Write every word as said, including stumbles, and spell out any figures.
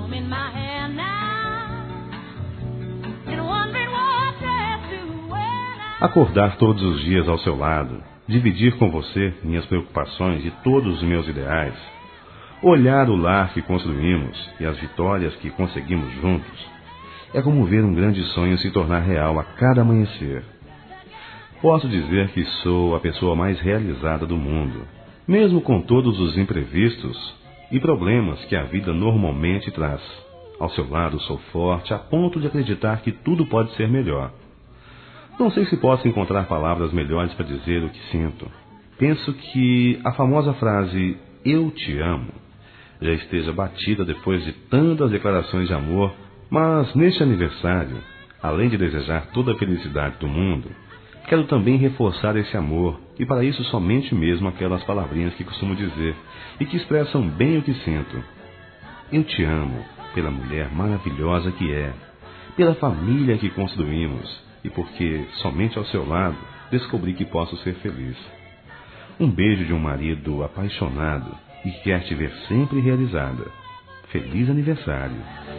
Acordar todos os dias ao seu lado, dividir com você minhas preocupações e todos os meus ideais, olhar o lar que construímos e as vitórias que conseguimos juntos, é como ver um grande sonho se tornar real a cada amanhecer. Posso dizer que sou a pessoa mais realizada do mundo, mesmo com todos os imprevistos e problemas que a vida normalmente traz. Ao seu lado sou forte a ponto de acreditar que tudo pode ser melhor. Não sei se posso encontrar palavras melhores para dizer o que sinto. Penso que a famosa frase "eu te amo" já esteja batida depois de tantas declarações de amor, mas neste aniversário, além de desejar toda a felicidade do mundo, quero também reforçar esse amor, e para isso somente mesmo aquelas palavrinhas que costumo dizer e que expressam bem o que sinto. Eu te amo pela mulher maravilhosa que é, pela família que construímos, e porque somente ao seu lado descobri que posso ser feliz. Um beijo de um marido apaixonado e que quer te ver sempre realizada. Feliz aniversário!